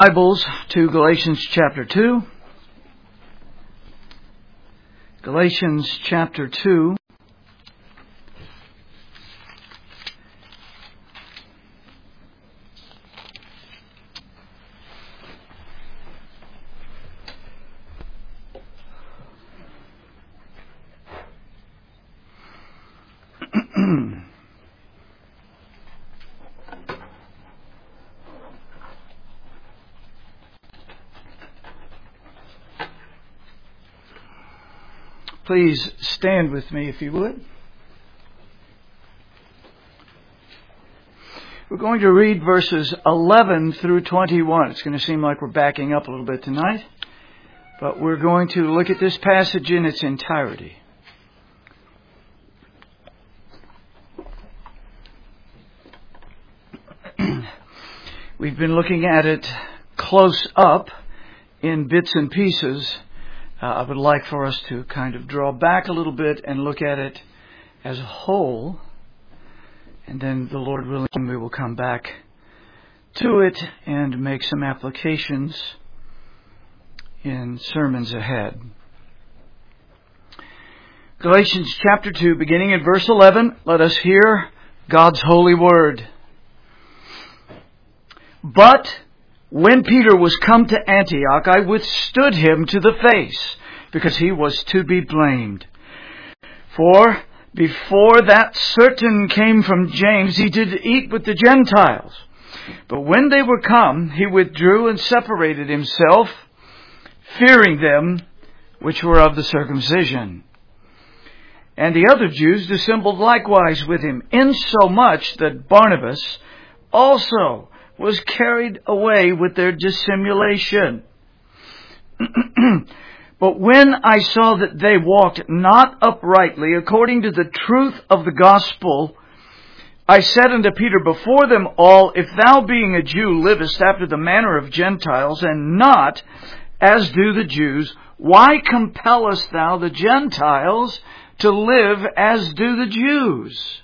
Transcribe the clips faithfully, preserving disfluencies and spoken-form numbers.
Bibles to Galatians chapter two. Galatians chapter two. Please stand with me if you would. We're going to read verses eleven through twenty-one. It's going to seem like we're backing up a little bit tonight, but we're going to look at this passage in its entirety. We've been looking at it close up in bits and pieces. Uh, I would like for us to kind of draw back a little bit and look at it as a whole. And then, the Lord willing, we will come back to it and make some applications in sermons ahead. Galatians chapter two, beginning at verse eleven, let us hear God's holy word. But when Peter was come to Antioch, I withstood him to the face, because he was to be blamed. For before that certain came from James, he did eat with the Gentiles. But when they were come, he withdrew and separated himself, fearing them which were of the circumcision. And the other Jews dissembled likewise with him, insomuch that Barnabas also was carried away with their dissimulation. But when I saw that they walked not uprightly according to the truth of the gospel, I said unto Peter before them all, If thou being a Jew livest after the manner of Gentiles, and not as do the Jews, why compellest thou the Gentiles to live as do the Jews?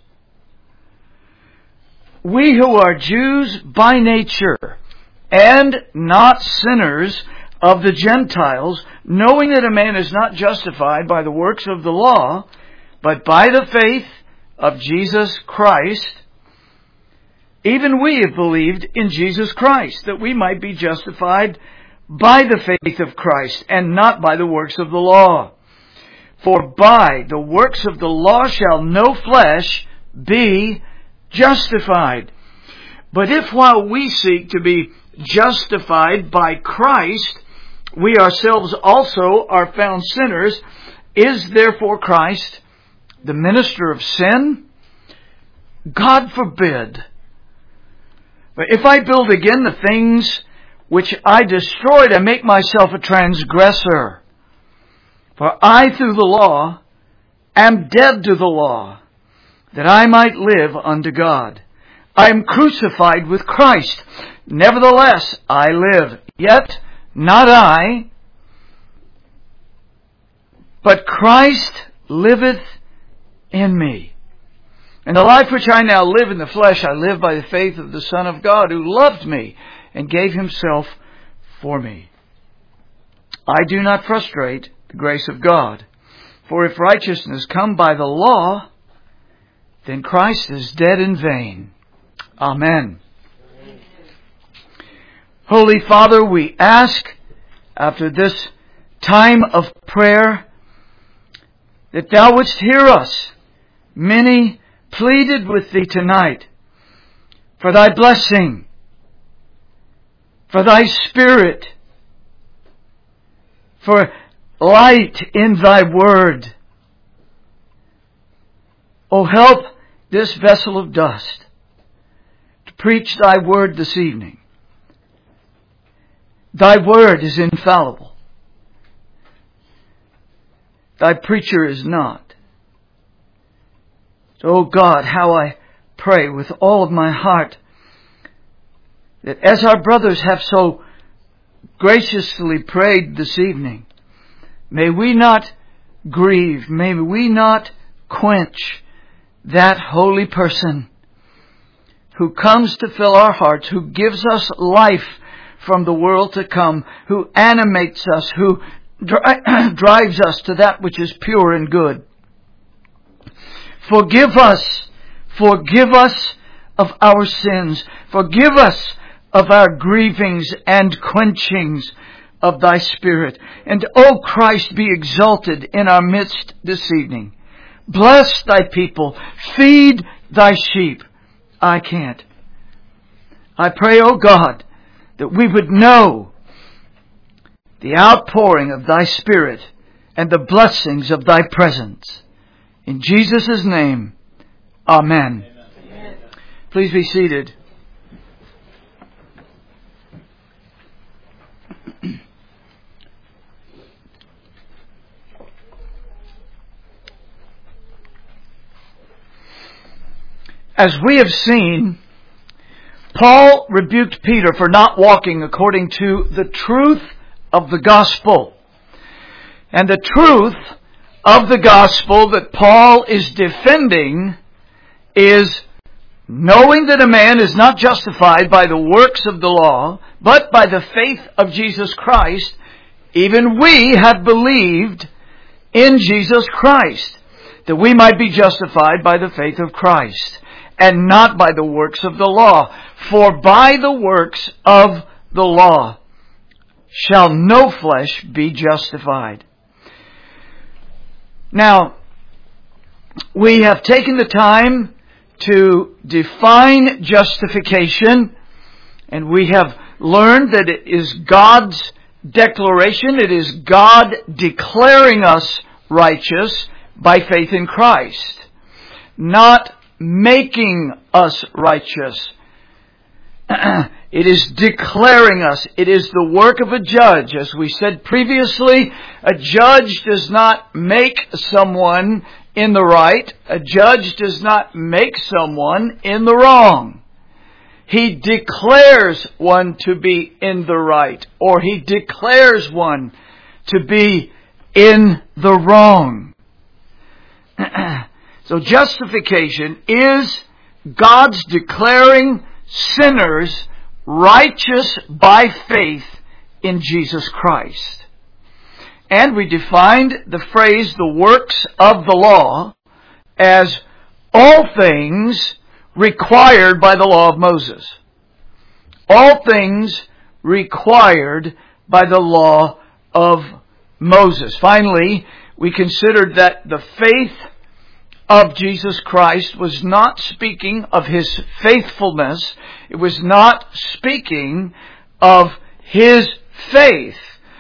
We who are Jews by nature, and not sinners of the Gentiles, knowing that a man is not justified by the works of the law, but by the faith of Jesus Christ, even we have believed in Jesus Christ, that we might be justified by the faith of Christ, and not by the works of the law. For by the works of the law shall no flesh be justified. But if while we seek to be justified by Christ, we ourselves also are found sinners, is therefore Christ the minister of sin? God forbid. But if I build again the things which I destroyed, I make myself a transgressor. For I through the law am dead to the law, that I might live unto God. I am crucified with Christ. Nevertheless, I live. Yet not I, but Christ liveth in me. And the life which I now live in the flesh, I live by the faith of the Son of God, who loved me and gave himself for me. I do not frustrate the grace of God. For if righteousness come by the law, then Christ is dead in vain. Amen. Amen. Holy Father, we ask after this time of prayer that thou wouldst hear us. Many pleaded with thee tonight for thy blessing, for thy Spirit, for light in thy word. Oh, help this vessel of dust to preach thy word this evening. Thy word is infallible. Thy preacher is not. Oh God, how I pray with all of my heart that as our brothers have so graciously prayed this evening, may we not grieve, may we not quench that holy person who comes to fill our hearts, who gives us life from the world to come, who animates us, who dri- drives us to that which is pure and good. Forgive us, forgive us of our sins. Forgive us of our grievings and quenchings of Thy Spirit. And, O Christ, be exalted in our midst this evening. Bless Thy people. Feed Thy sheep. I can't. I pray, O God, that we would know the outpouring of Thy Spirit and the blessings of Thy presence. In Jesus' name, Amen. Amen. Please be seated. As we have seen, Paul rebuked Peter for not walking according to the truth of the gospel. And the truth of the gospel that Paul is defending is knowing that a man is not justified by the works of the law, but by the faith of Jesus Christ. Even we have believed in Jesus Christ, that we might be justified by the faith of Christ, and not by the works of the law. For by the works of the law shall no flesh be justified. Now, we have taken the time to define justification, and we have learned that it is God's declaration. It is God declaring us righteous by faith in Christ, not making us righteous. It is declaring us. It is the work of a judge. As we said previously, a judge does not make someone in the right. A judge does not make someone in the wrong. He declares one to be in the right, or he declares one to be in the wrong. So justification is God's declaring sinners righteous by faith in Jesus Christ. And we defined the phrase, the works of the law, as all things required by the law of Moses. All things required by the law of Moses. Finally, we considered that the faith of Jesus Christ was not speaking of His faithfulness. It was not speaking of His faith.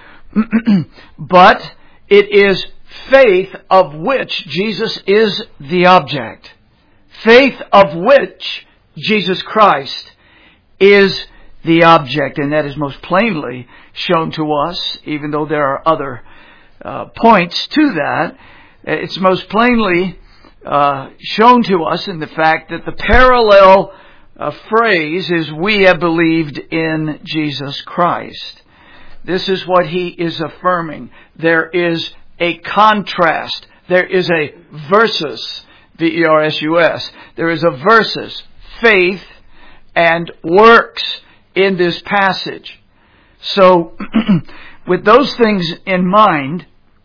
But it is faith of which Jesus is the object. Faith of which Jesus Christ is the object. And that is most plainly shown to us, even though there are other uh, points to that. It's most plainly Uh, shown to us in the fact that the parallel uh, phrase is, we have believed in Jesus Christ. This is what he is affirming. There is a contrast. There is a versus, V E R S U S. There is a versus, faith and works in this passage. So, with those things in mind,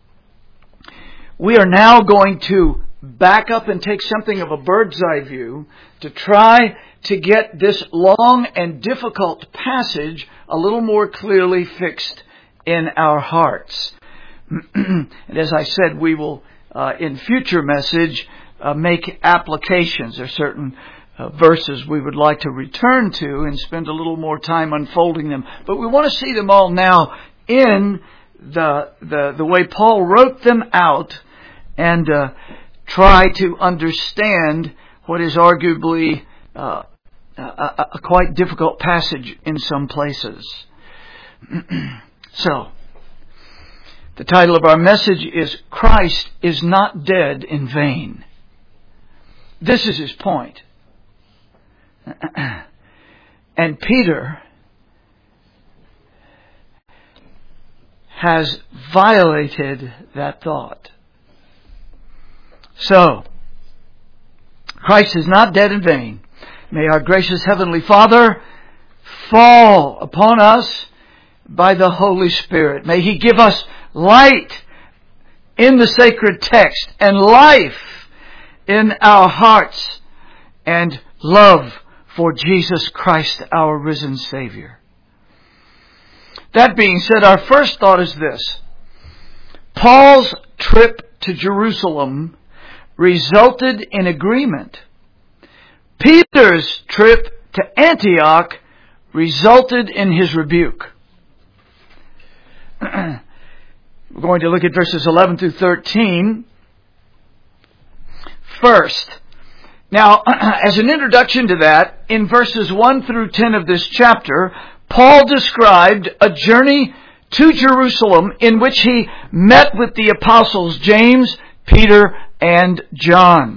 we are now going to back up and take something of a bird's eye view to try to get this long and difficult passage a little more clearly fixed in our hearts. And as I said, we will, uh, in future message, uh, make applications. There are certain uh, verses we would like to return to and spend a little more time unfolding them. But we want to see them all now in the the, the way Paul wrote them out, and uh, try to understand what is arguably uh, a, a quite difficult passage in some places. So, the title of our message is, Christ is not dead in vain. This is his point. And Peter has violated that thought. So, Christ is not dead in vain. May our gracious Heavenly Father fall upon us by the Holy Spirit. May He give us light in the sacred text and life in our hearts and love for Jesus Christ, our risen Savior. That being said, our first thought is this. Paul's trip to Jerusalem resulted in agreement. Peter's trip to Antioch resulted in his rebuke. We're going to look at verses eleven through thirteen. First, now, as an introduction to that, in verses one through ten of this chapter, Paul described a journey to Jerusalem in which he met with the apostles James, Peter, and John.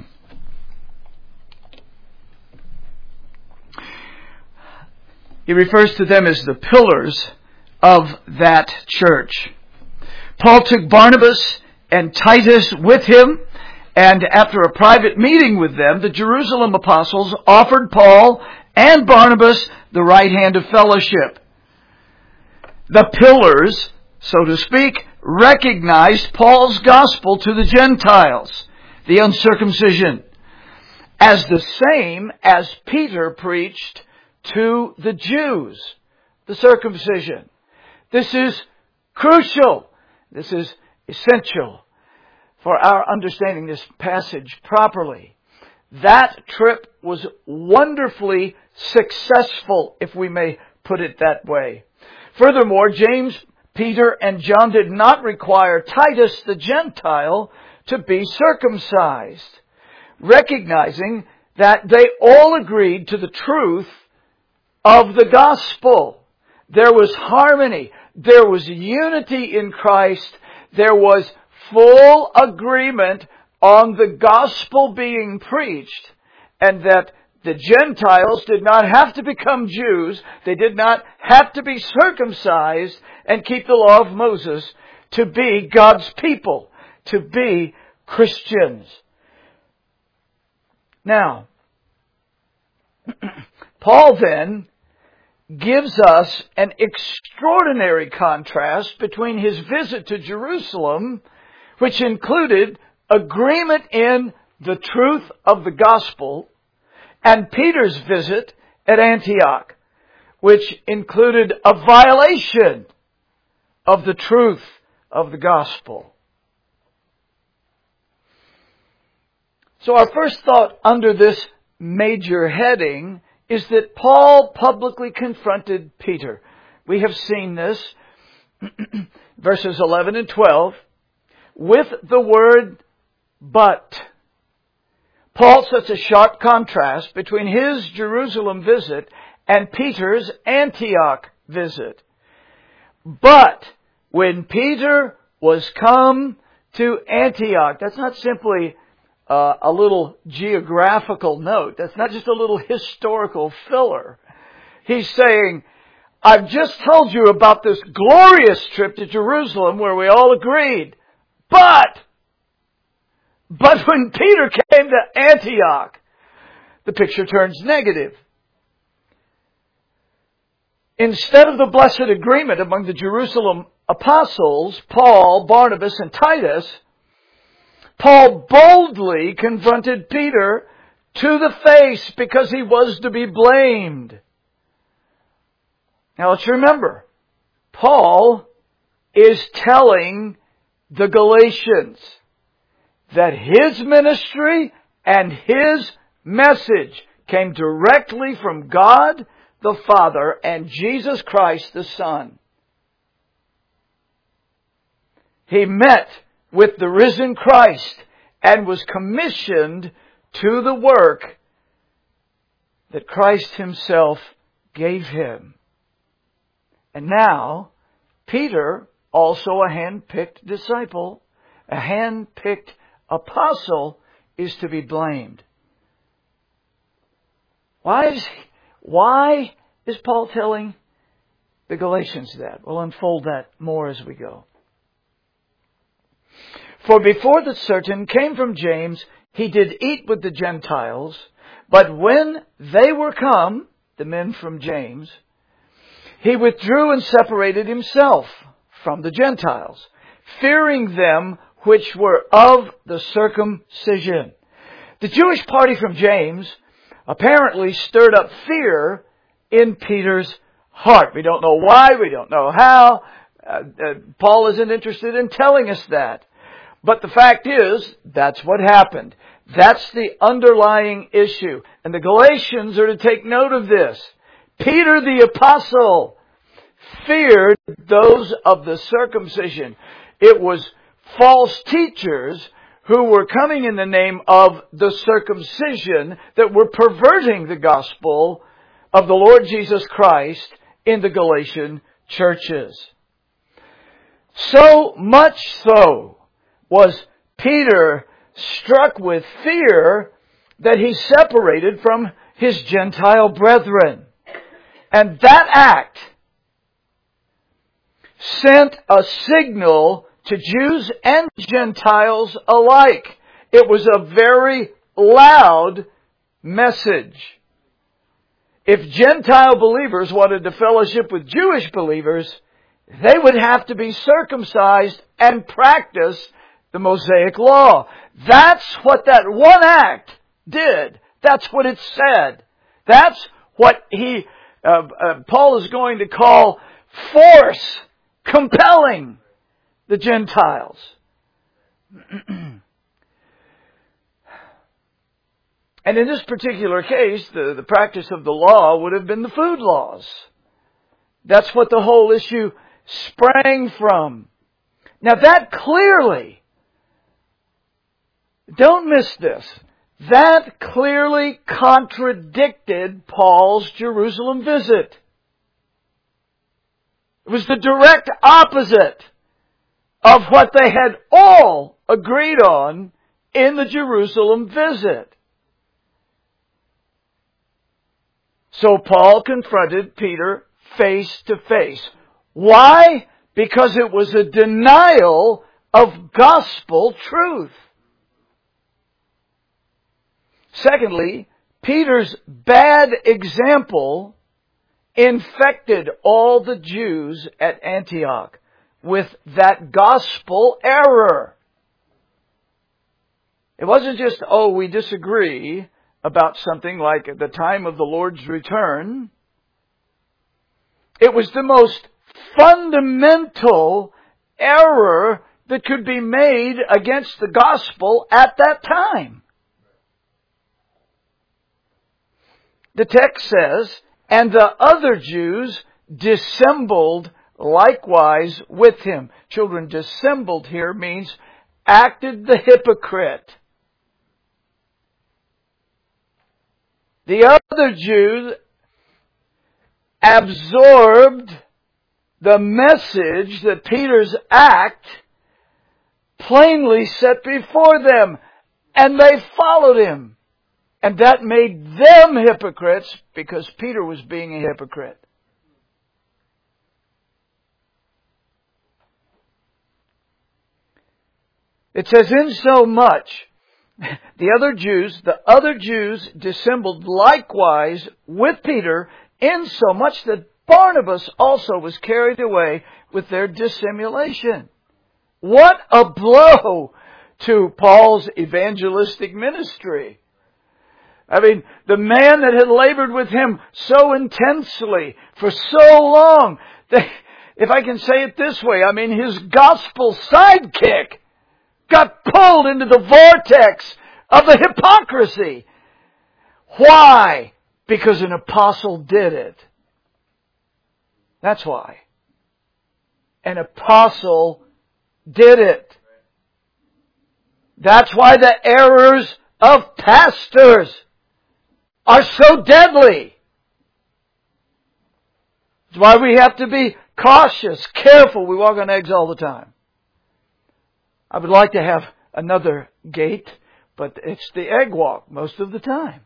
He refers to them as the pillars of that church. Paul took Barnabas and Titus with him, and after a private meeting with them, the Jerusalem apostles offered Paul and Barnabas the right hand of fellowship. The pillars, so to speak, recognized Paul's gospel to the Gentiles, the uncircumcision, as the same as Peter preached to the Jews, the circumcision. This is crucial. This is essential for our understanding this passage properly. That trip was wonderfully successful, if we may put it that way. Furthermore, James, Peter, and John did not require Titus the Gentile to be circumcised, recognizing that they all agreed to the truth of the gospel. There was harmony. There was unity in Christ. There was full agreement on the gospel being preached, and that the Gentiles did not have to become Jews. They did not have to be circumcised and keep the law of Moses to be God's people, to be Christians. Now, Paul then gives us an extraordinary contrast between his visit to Jerusalem, which included agreement in the truth of the gospel, and Peter's visit at Antioch, which included a violation of the truth of the gospel. So our first thought under this major heading is that Paul publicly confronted Peter. We have seen this, verses eleven and twelve, with the word but. Paul sets a sharp contrast between his Jerusalem visit and Peter's Antioch visit. But when Peter was come to Antioch, that's not simply Uh, a little geographical note. That's not just a little historical filler. He's saying, I've just told you about this glorious trip to Jerusalem where we all agreed. But, but when Peter came to Antioch, the picture turns negative. Instead of the blessed agreement among the Jerusalem apostles, Paul, Barnabas, and Titus, Paul boldly confronted Peter to the face because he was to be blamed. Now let's remember, Paul is telling the Galatians that his ministry and his message came directly from God the Father and Jesus Christ the Son. He met with the risen Christ and was commissioned to the work that Christ himself gave him. And now, Peter, also a hand-picked disciple, a hand-picked apostle, is to be blamed. Why is, why is Paul telling the Galatians that? We'll unfold that more as we go. For before the certain came from James, he did eat with the Gentiles, but when they were come, the men from James, he withdrew and separated himself from the Gentiles, fearing them which were of the circumcision. The Jewish party from James apparently stirred up fear in Peter's heart. We don't know why, we don't know how. Uh, uh, Paul isn't interested in telling us that. But the fact is, that's what happened. That's the underlying issue. And the Galatians are to take note of this. Peter the apostle feared those of the circumcision. It was false teachers who were coming in the name of the circumcision that were perverting the gospel of the Lord Jesus Christ in the Galatian churches. So much so was Peter struck with fear that he separated from his Gentile brethren. And that act sent a signal to Jews and Gentiles alike. It was a very loud message. If Gentile believers wanted to fellowship with Jewish believers, they would have to be circumcised and practice the Mosaic law. That's what that one act did. That's what it said. That's what he, uh, uh, Paul is going to call force compelling the Gentiles. And in this particular case, the, the practice of the law would have been the food laws. That's what the whole issue sprang from. Now that clearly, don't miss this, that clearly contradicted Paul's Jerusalem visit. It was the direct opposite of what they had all agreed on in the Jerusalem visit. So Paul confronted Peter face to face. Why? Because it was a denial of gospel truth. Secondly, Peter's bad example infected all the Jews at Antioch with that gospel error. It wasn't just, oh, we disagree about something like the time of the Lord's return. It was the most fundamental error that could be made against the gospel at that time. The text says, and the other Jews dissembled likewise with him. Children, dissembled here means acted the hypocrite. The other Jews absorbed the message that Peter's act plainly set before them, and they followed him. And that made them hypocrites because Peter was being a hypocrite. It says, in so much, the other Jews, the other Jews dissembled likewise with Peter, in so much that Barnabas also was carried away with their dissimulation. What a blow to Paul's evangelistic ministry. I mean, the man that had labored with him so intensely for so long, that, if I can say it this way, I mean, his gospel sidekick got pulled into the vortex of the hypocrisy. Why? Because an apostle did it. That's why. An apostle did it. That's why the errors of pastors are so deadly. That's why we have to be cautious, careful. We walk on eggs all the time. I would like to have another gait, but it's the egg walk most of the time.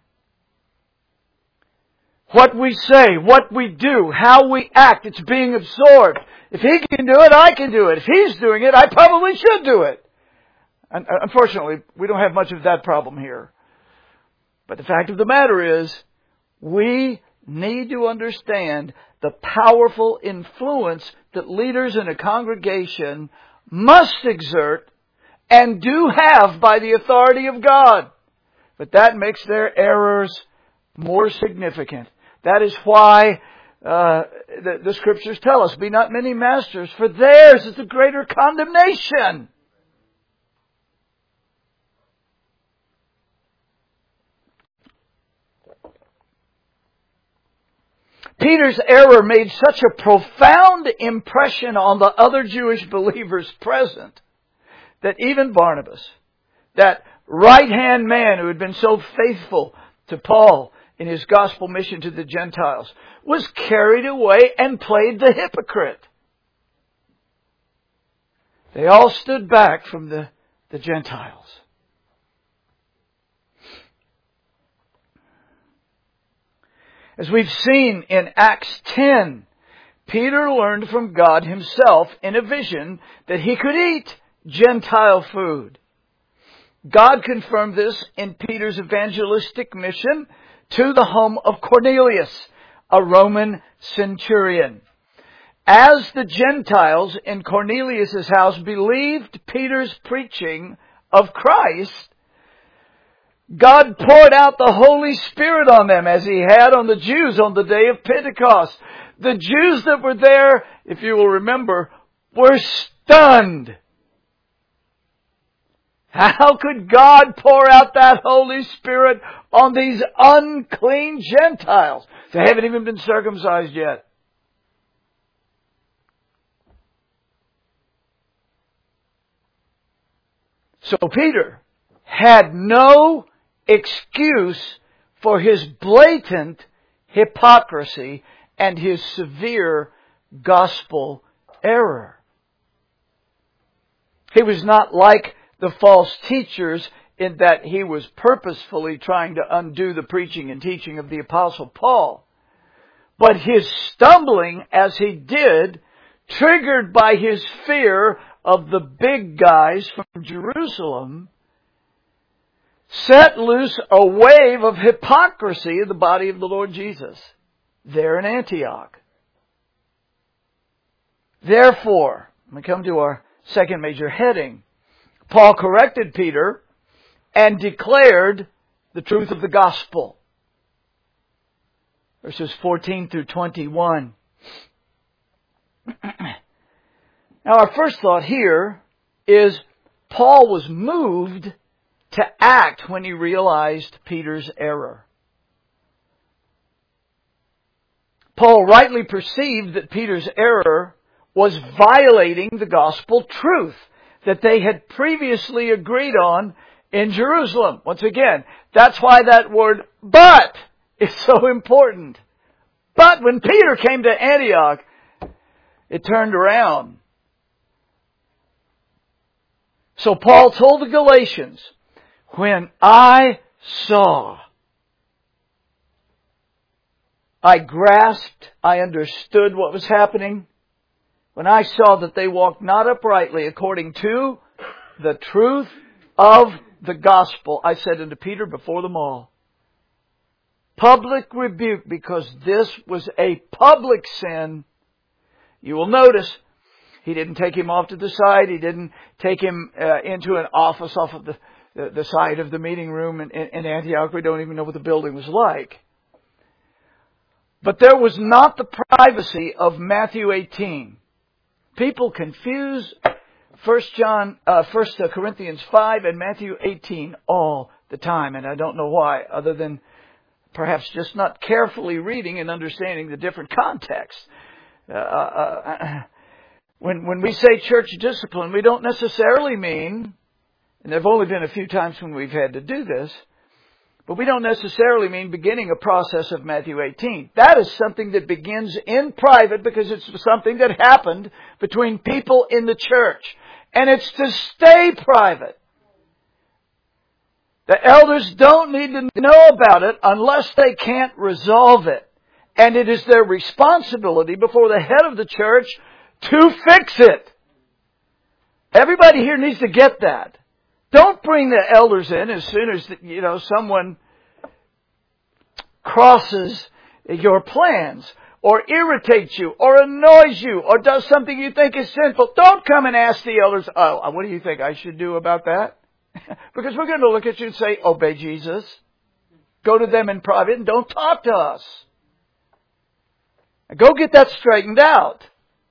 What we say, what we do, how we act, it's being absorbed. If he can do it, I can do it. If he's doing it, I probably should do it. And unfortunately, we don't have much of that problem here. But the fact of the matter is, we need to understand the powerful influence that leaders in a congregation must exert and do have by the authority of God. But that makes their errors more significant. That is why uh, the, the Scriptures tell us, be not many masters, for theirs is the greater condemnation. Peter's error made such a profound impression on the other Jewish believers present that even Barnabas, that right-hand man who had been so faithful to Paul in his gospel mission to the Gentiles, was carried away and played the hypocrite. They all stood back from the, the Gentiles. As we've seen in Acts ten, Peter learned from God himself in a vision that he could eat Gentile food. God confirmed this in Peter's evangelistic mission to the home of Cornelius, a Roman centurion. As the Gentiles in Cornelius' house believed Peter's preaching of Christ, God poured out the Holy Spirit on them as He had on the Jews on the day of Pentecost. The Jews that were there, if you will remember, were stunned. How could God pour out that Holy Spirit on these unclean Gentiles? They haven't even been circumcised yet. So Peter had no excuse for his blatant hypocrisy and his severe gospel error. He was not like the false teachers in that he was purposefully trying to undo the preaching and teaching of the Apostle Paul. But his stumbling as he did, triggered by his fear of the big guys from Jerusalem, set loose a wave of hypocrisy in the body of the Lord Jesus there in Antioch. Therefore, we come to our second major heading. Paul corrected Peter and declared the truth of the gospel. Verses fourteen through twenty-one. Now our first thought here is Paul was moved to act when he realized Peter's error. Paul rightly perceived that Peter's error was violating the gospel truth that they had previously agreed on in Jerusalem. Once again, that's why that word "but" is so important. But when Peter came to Antioch, it turned around. So Paul told the Galatians, when I saw, I grasped, I understood what was happening. When I saw that they walked not uprightly according to the truth of the gospel, I said unto Peter before them all, public rebuke, because this was a public sin. You will notice he didn't take him off to the side. He didn't take him uh, into an office off of the, the, the side of the meeting room in, in Antioch. We don't even know what the building was like. But there was not the privacy of Matthew eighteen. People confuse First John, uh, First Corinthians five and Matthew eighteen all the time, and I don't know why, other than perhaps just not carefully reading and understanding the different contexts. Uh, uh, when when we say church discipline, we don't necessarily mean, and there have only been a few times when we've had to do this, but we don't necessarily mean beginning a process of Matthew eighteen. That is something that begins in private because it's something that happened between people in the church. And it's to stay private. The elders don't need to know about it unless they can't resolve it. And it is their responsibility before the head of the church to fix it. Everybody here needs to get that. Don't bring the elders in as soon as, you know, someone crosses your plans. or irritates you, or annoys you, or does something you think is sinful, don't come and ask the elders, oh, what do you think I should do about that? Because we're going to look at you and say, obey Jesus. Go to them in private and don't talk to us. Go get that straightened out.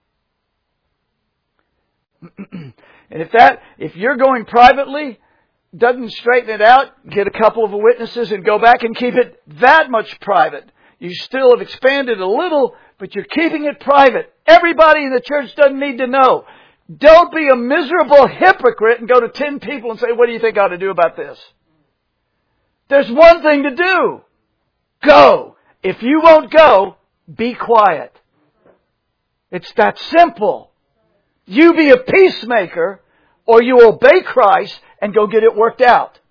And if that, if you're going privately, doesn't straighten it out, get a couple of witnesses and go back and keep it that much private. You still have expanded a little, but you're keeping it private. Everybody in the church doesn't need to know. Don't be a miserable hypocrite and go to ten people and say, what do you think I ought to do about this? There's one thing to do. Go. If you won't go, be quiet. It's that simple. You be a peacemaker, or you obey Christ and go get it worked out.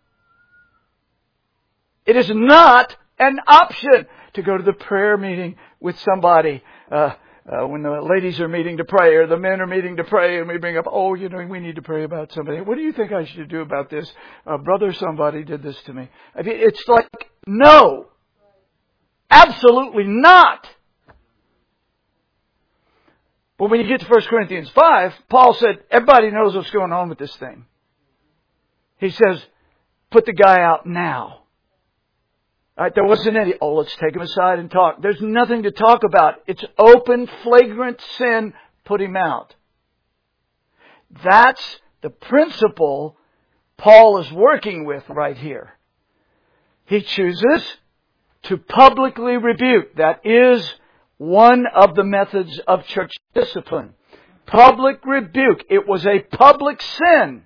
It is not an option to go to the prayer meeting with somebody uh, uh, when the ladies are meeting to pray or the men are meeting to pray, and we bring up, oh, you know, we need to pray about somebody. What do you think I should do about this? Uh, brother, somebody did this to me. I mean, it's like, no. Absolutely not. But when you get to First Corinthians five, Paul said, everybody knows what's going on with this thing. He says, put the guy out now. All right, there wasn't any, oh, let's take him aside and talk. There's nothing to talk about. It's open, flagrant sin. Put him out. That's the principle Paul is working with right here. He chooses to publicly rebuke. That is one of the methods of church discipline. Public rebuke. It was a public sin.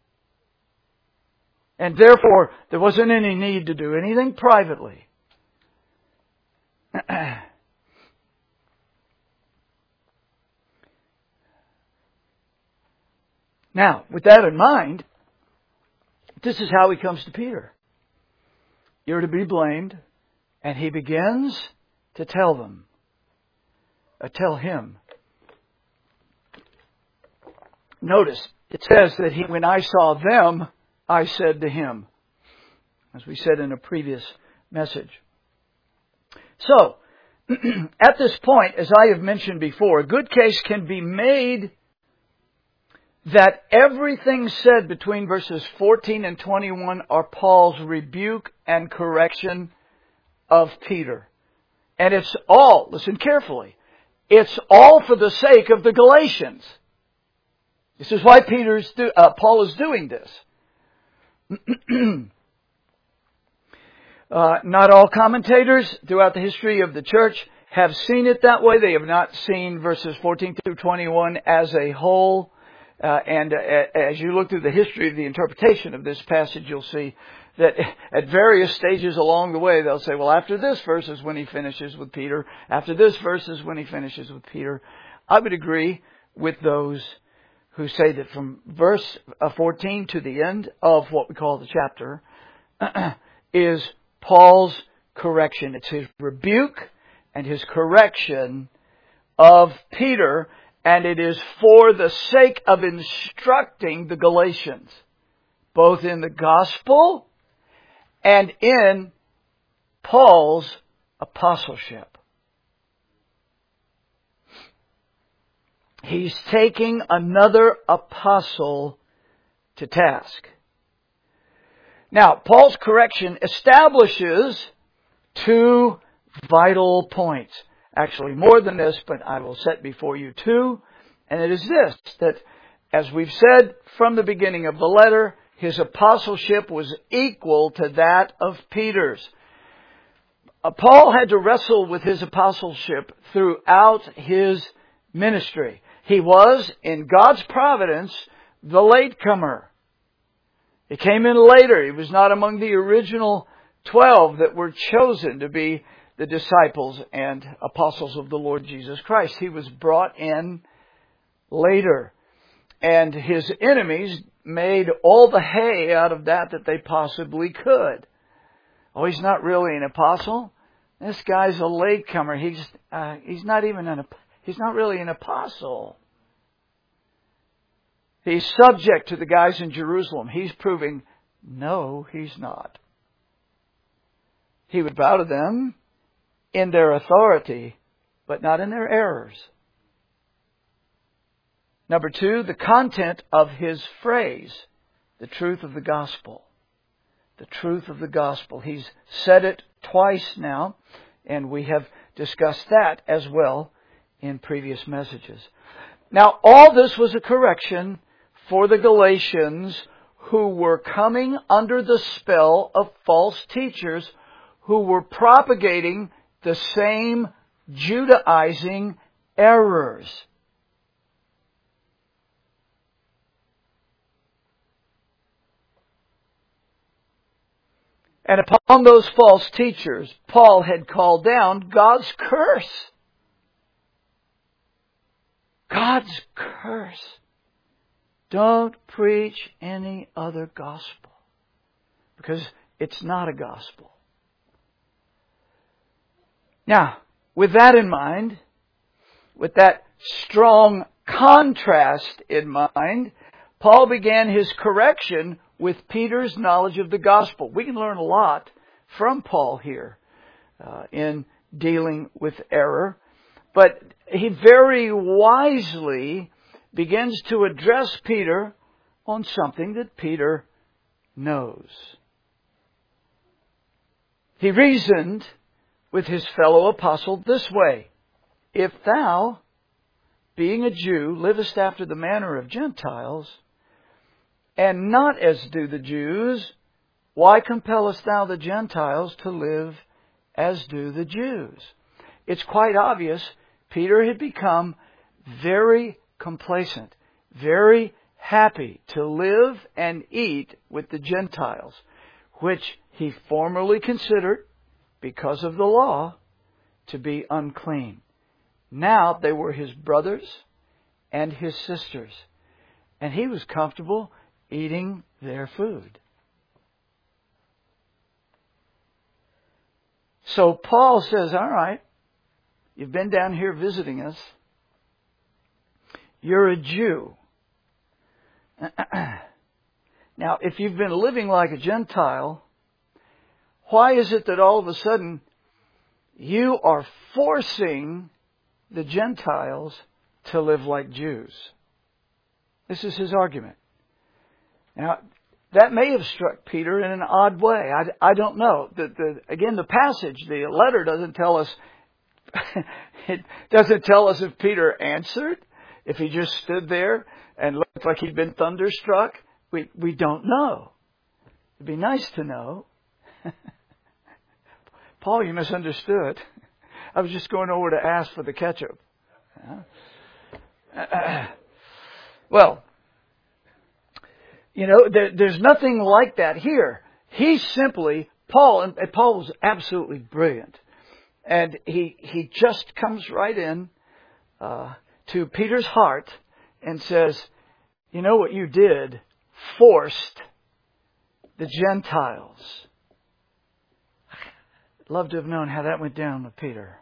And therefore, there wasn't any need to do anything privately. Now, with that in mind, this is how he comes to Peter. You're to be blamed, and he begins to tell them. Uh, tell him. Notice, it says that he, when I saw them, I said to him, as we said in a previous message. So, at this point, as I have mentioned before, a good case can be made that everything said between verses fourteen and twenty-one are Paul's rebuke and correction of Peter. And it's all, listen carefully, it's all for the sake of the Galatians. This is why Peter's do, uh, Paul is doing this. uh, not all commentators throughout the history of the church have seen it that way. They have not seen verses fourteen through twenty-one as a whole. Uh, and uh, as you look through the history of the interpretation of this passage, you'll see that at various stages along the way, they'll say, well, after this verse is when he finishes with Peter. After this verse is when he finishes with Peter. I would agree with those who say that from verse fourteen to the end of what we call the chapter is Paul's correction. It's his rebuke and his correction of Peter, and it is for the sake of instructing the Galatians, both in the gospel and in Paul's apostleship. He's taking another apostle to task. Now, Paul's correction establishes two vital points. Actually, more than this, but I will set before you two. And it is this, that as we've said from the beginning of the letter, his apostleship was equal to that of Peter's. Uh, Paul had to wrestle with his apostleship throughout his ministry. He was, in God's providence, the latecomer. He came in later. He was not among the original twelve that were chosen to be the disciples and apostles of the Lord Jesus Christ. He was brought in later. And his enemies made all the hay out of that that they possibly could. Oh, he's not really an apostle. This guy's a latecomer. He's uh, he's not even an he's not really an apostle. He's subject to the guys in Jerusalem. He's proving, no, he's not. He would bow to them in their authority, but not in their errors. Number two, the content of his phrase, the truth of the gospel. The truth of the gospel. He's said it twice now, and we have discussed that as well in previous messages. Now, all this was a correction for the Galatians who were coming under the spell of false teachers who were propagating the same Judaizing errors. And upon those false teachers, Paul had called down God's curse. God's curse. Don't preach any other gospel, because it's not a gospel. Now, with that in mind, with that strong contrast in mind, Paul began his correction with Peter's knowledge of the gospel. We can learn a lot from Paul here uh, in dealing with error. But he very wisely begins to address Peter on something that Peter knows. He reasoned with his fellow apostle this way: if thou, being a Jew, livest after the manner of Gentiles, and not as do the Jews, why compellest thou the Gentiles to live as do the Jews? It's quite obvious Peter had become very complacent, very happy to live and eat with the Gentiles, which he formerly considered, because of the law, to be unclean. Now they were his brothers and his sisters, and he was comfortable eating their food. So Paul says, all right, you've been down here visiting us. You're a Jew. Now, if you've been living like a Gentile, why is it that all of a sudden you are forcing the Gentiles to live like Jews? This is his argument. Now, that may have struck Peter in an odd way. I, I don't know. The, the, again, the passage, the letter doesn't tell us, it doesn't tell us if Peter answered, if he just stood there and looked like he'd been thunderstruck. We, we don't know. It'd be nice to know. Paul, you misunderstood. I was just going over to ask for the ketchup. Uh, well, you know, there, there's nothing like that here. He simply, Paul, and Paul was absolutely brilliant. And he, he just comes right in uh, to Peter's heart and says, you know what you did? Forced the Gentiles. I'd love to have known how that went down with Peter.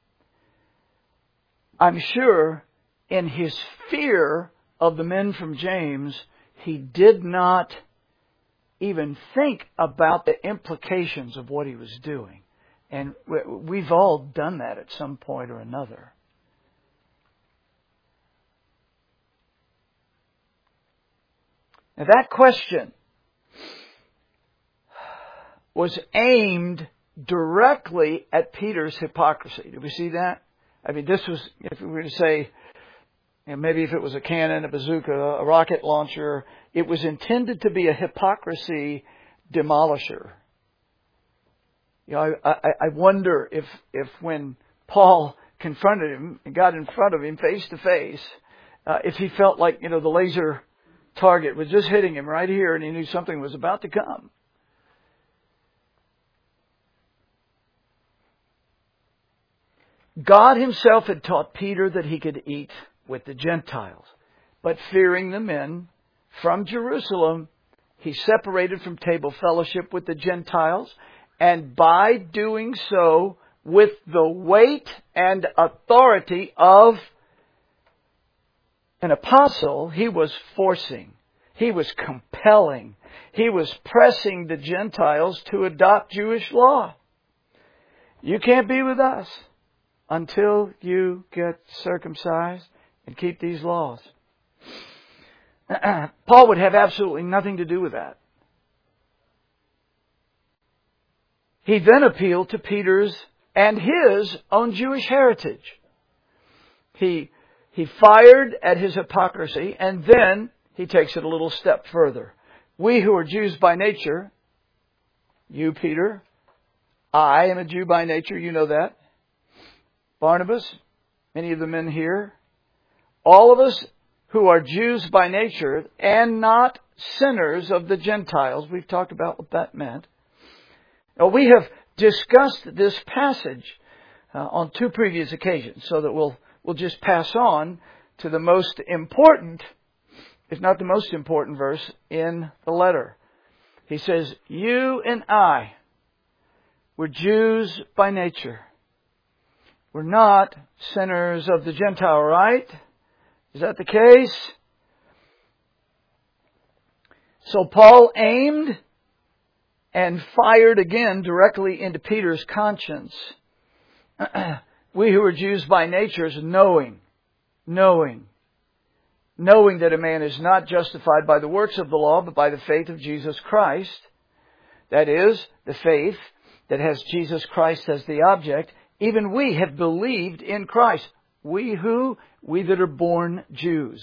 I'm sure in his fear of the men from James, he did not even think about the implications of what he was doing. And we've all done that at some point or another. Now that question was aimed directly at Peter's hypocrisy. Did we see that? I mean, this was, if we were to say, you know, maybe if it was a cannon, a bazooka, a rocket launcher, it was intended to be a hypocrisy demolisher. You know, I, I, I wonder if, if when Paul confronted him and got in front of him face to face, uh, if he felt like, you know, the laser target was just hitting him right here and he knew something was about to come. God himself had taught Peter that he could eat with the Gentiles. But fearing the men from Jerusalem, he separated from table fellowship with the Gentiles. And by doing so, with the weight and authority of an apostle, he was forcing, he was compelling, he was pressing the Gentiles to adopt Jewish law. You can't be with us until you get circumcised and keep these laws. Paul would have absolutely nothing to do with that. He then appealed to Peter's and his own Jewish heritage. He, he fired at his hypocrisy, and then he takes it a little step further. We who are Jews by nature, you, Peter, I am a Jew by nature, you know that. Barnabas, many of the men here, all of us who are Jews by nature and not sinners of the Gentiles. We've talked about what that meant. Now, we have discussed this passage uh, on two previous occasions, so that we'll we'll just pass on to the most important, if not the most important verse in the letter. He says, you and I, we're Jews by nature. We're not sinners of the Gentile, right? Is that the case? So Paul aimed and fired again directly into Peter's conscience. We who are Jews by nature is knowing, knowing, knowing that a man is not justified by the works of the law, but by the faith of Jesus Christ. That is, the faith that has Jesus Christ as the object. Even we have believed in Christ. We who? We that are born Jews.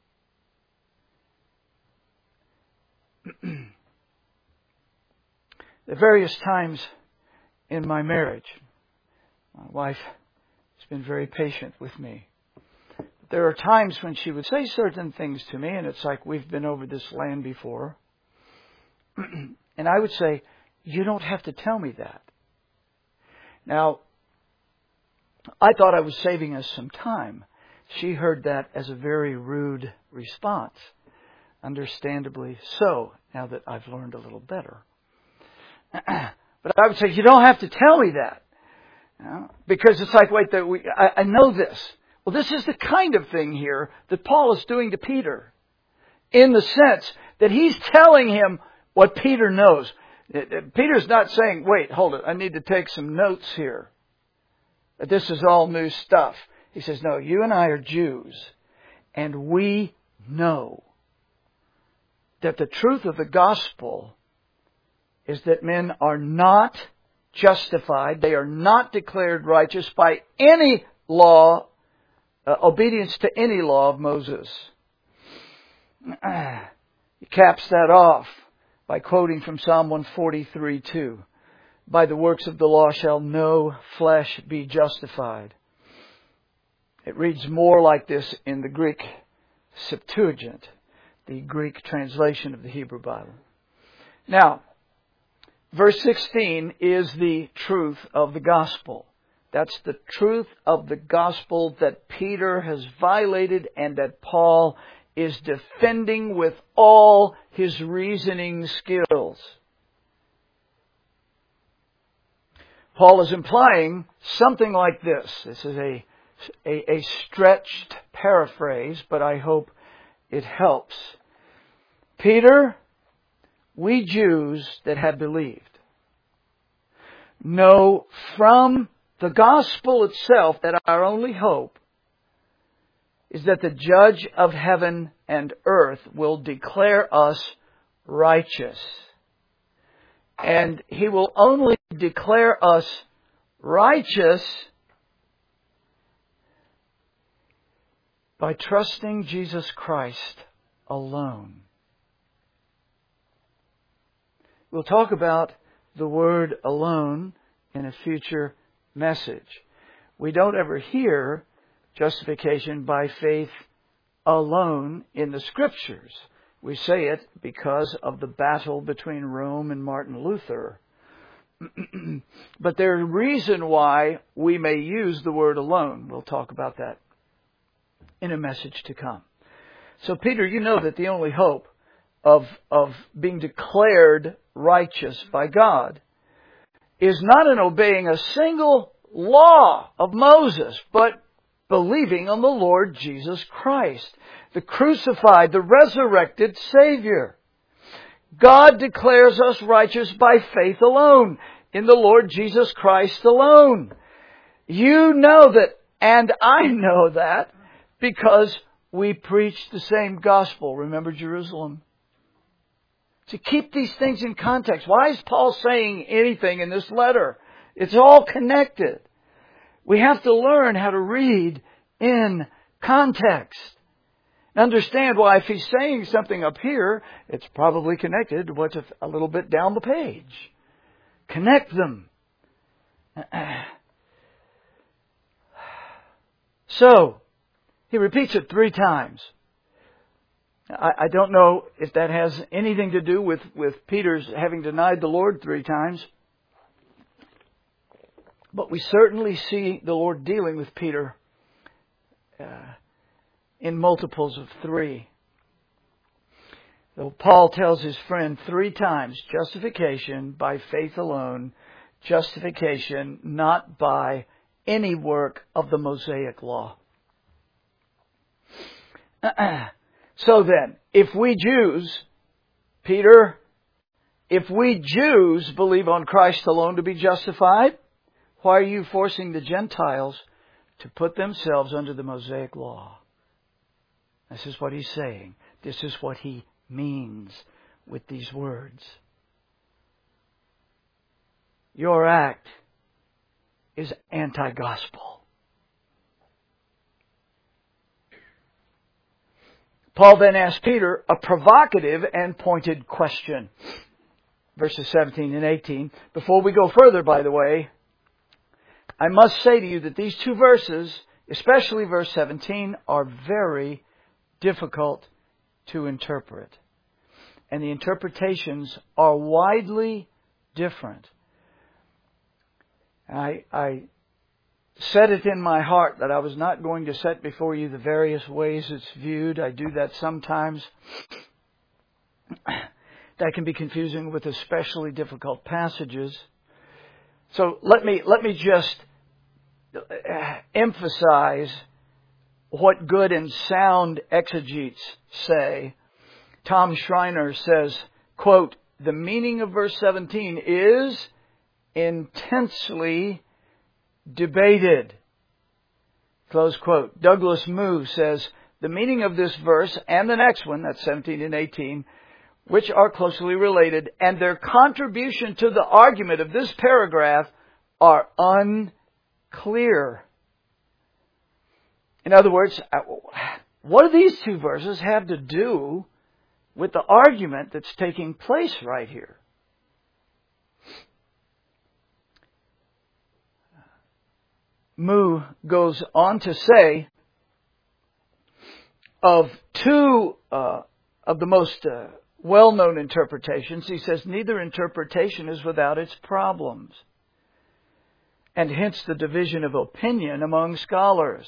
At various times in my marriage, my wife has been very patient with me. There are times when she would say certain things to me, and it's like, we've been over this land before. And I would say, you don't have to tell me that. Now, I thought I was saving us some time. She heard that as a very rude response. Understandably so, now that I've learned a little better. But I would say, you don't have to tell me that. You know? Because it's like, wait, we, I, I know this. Well, this is the kind of thing here that Paul is doing to Peter. In the sense that he's telling him what Peter knows. Peter's not saying, wait, hold it, I need to take some notes here. This is all new stuff. He says, no, you and I are Jews. And we know that the truth of the gospel is that men are not justified. They are not declared righteous by any law, uh, obedience to any law of Moses. He caps that off by quoting from Psalm one forty-three two. By the works of the law shall no flesh be justified. It reads more like this in the Greek Septuagint, the Greek translation of the Hebrew Bible. Now, verse sixteen is the truth of the gospel. That's the truth of the gospel that Peter has violated and that Paul is defending with all his reasoning skills. Paul is implying something like this. This is a, a, a stretched paraphrase, but I hope it helps. Peter, we Jews that have believed know from the gospel itself that our only hope is that the judge of heaven and earth will declare us righteous. And He will only declare us righteous by trusting Jesus Christ alone. We'll talk about the word alone in a future message. We don't ever hear justification by faith alone in the Scriptures. We say it because of the battle between Rome and Martin Luther. But there's a reason why we may use the word alone. We'll talk about that in a message to come. So, Peter, you know that the only hope of, of being declared righteous by God is not in obeying a single law of Moses, but believing on the Lord Jesus Christ, the crucified, the resurrected Savior. God declares us righteous by faith alone, in the Lord Jesus Christ alone. You know that, and I know that, because we preach the same gospel. Remember Jerusalem? To keep these things in context. Why is Paul saying anything in this letter? It's all connected. We have to learn how to read in context. Understand why if he's saying something up here, it's probably connected to what's a little bit down the page. Connect them. So, he repeats it three times. I, I don't know if that has anything to do with, with Peter's having denied the Lord three times. But we certainly see the Lord dealing with Peter uh, in multiples of three. So Paul tells his friend three times, justification by faith alone, justification not by any work of the Mosaic law. So then, if we Jews, Peter, if we Jews believe on Christ alone to be justified, why are you forcing the Gentiles to put themselves under the Mosaic law? This is what he's saying. This is what he means with these words. Your act is anti-gospel. Paul then asked Peter a provocative and pointed question. Verses seventeen and eighteen. Before we go further, by the way, I must say to you that these two verses, especially verse seventeen, are very difficult to interpret. And the interpretations are widely different. I, I set it in my heart that I was not going to set before you the various ways it's viewed. I do that sometimes. That can be confusing with especially difficult passages. So let me let me just emphasize what good and sound exegetes say. Tom Schreiner says, quote, the meaning of verse seventeen is intensely debated. Close quote. Douglas Moo says, the meaning of this verse and the next one, that's seventeen and eighteen, which are closely related, and their contribution to the argument of this paragraph are unclear. In other words, what do these two verses have to do with the argument that's taking place right here? Moo goes on to say, of two uh, of the most uh, well-known interpretations, he says, neither interpretation is without its problems, and hence the division of opinion among scholars.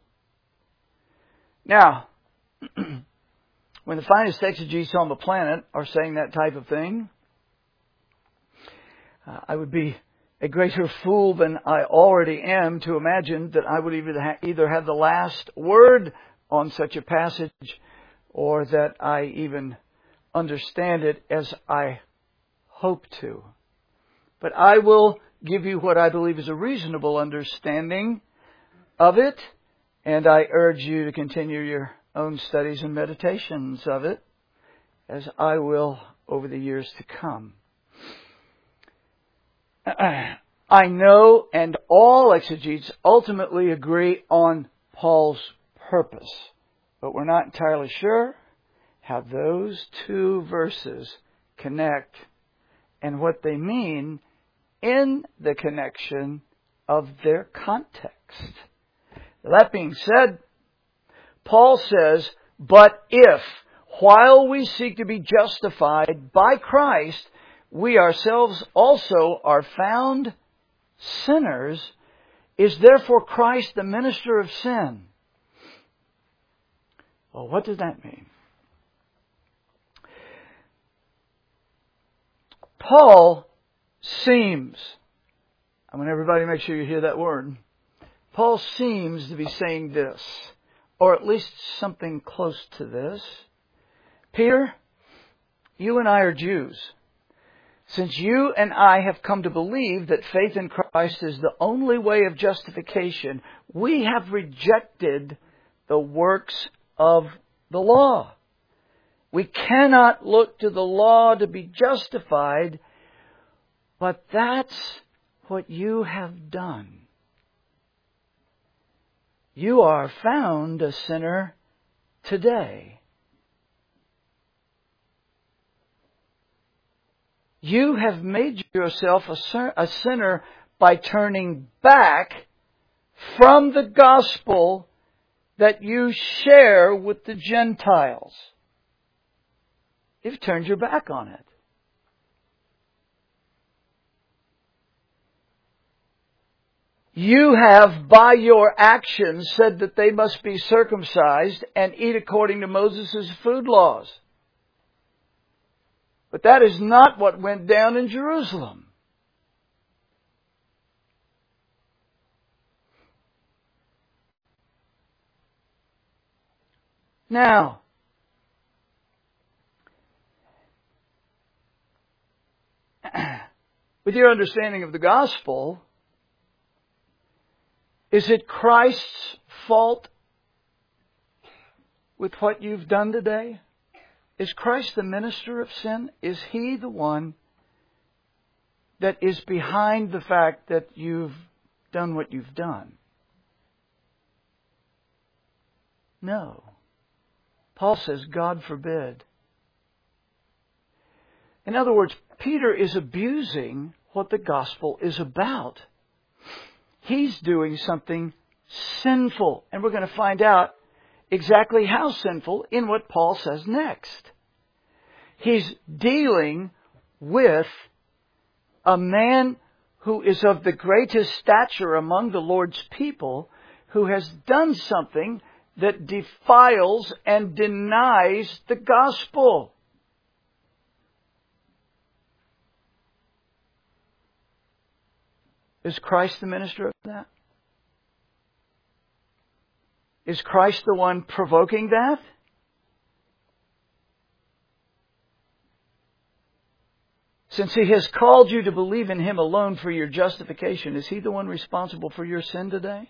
Now, when the finest exegetes on the planet are saying that type of thing, uh, I would be a greater fool than I already am to imagine that I would either, ha- either have the last word on such a passage or that I even understand it as I hope to. But I will give you what I believe is a reasonable understanding of it, and I urge you to continue your own studies and meditations of it, as I will over the years to come. I know, and all exegetes ultimately agree on Paul's purpose, but we're not entirely sure how those two verses connect and what they mean in the connection of their context. That being said, Paul says, but if, while we seek to be justified by Christ, we ourselves also are found sinners, is therefore Christ the minister of sin? Well, what does that mean? Paul seems, I want everybody to make sure you hear that word, Paul seems to be saying this, or at least something close to this. Peter, you and I are Jews. Since you and I have come to believe that faith in Christ is the only way of justification, we have rejected the works of the law. We cannot look to the law to be justified, but that's what you have done. You are found a sinner today. You have made yourself a sinner by turning back from the gospel that you share with the Gentiles. You've turned your back on it. You have, by your actions, said that they must be circumcised and eat according to Moses' food laws. But that is not what went down in Jerusalem. Now, with your understanding of the gospel, is it Christ's fault with what you've done today? Is Christ the minister of sin? Is He the one that is behind the fact that you've done what you've done? No. Paul says, God forbid. In other words, Peter is abusing what the gospel is about. He's doing something sinful. And we're going to find out exactly how sinful in what Paul says next. He's dealing with a man who is of the greatest stature among the Lord's people, who has done something that defiles and denies the gospel. Is Christ the minister of that? Is Christ the one provoking that? Since He has called you to believe in Him alone for your justification, is He the one responsible for your sin today?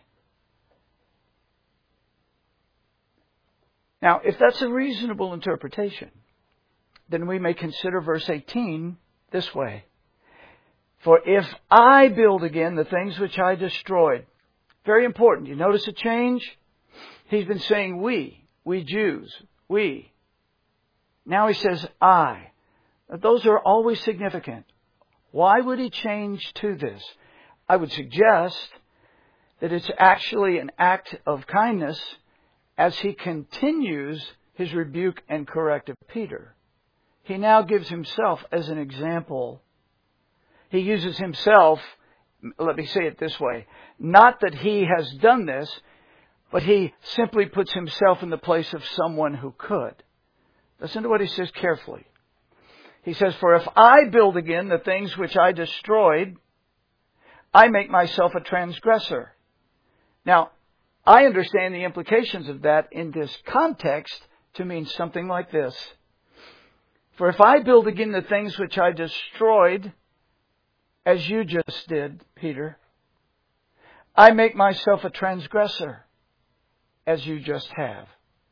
Now, if that's a reasonable interpretation, then we may consider verse eighteen this way. For if I build again the things which I destroyed. Very important. You notice a change? He's been saying we, we Jews, we. Now he says I. Those are always significant. Why would he change to this? I would suggest that it's actually an act of kindness as he continues his rebuke and correct of Peter. He now gives himself as an example. He uses himself, let me say it this way, not that he has done this, but he simply puts himself in the place of someone who could. Listen to what he says carefully. He says, for if I build again the things which I destroyed, I make myself a transgressor. Now, I understand the implications of that in this context to mean something like this. For if I build again the things which I destroyed, as you just did, Peter, I make myself a transgressor, as you just have.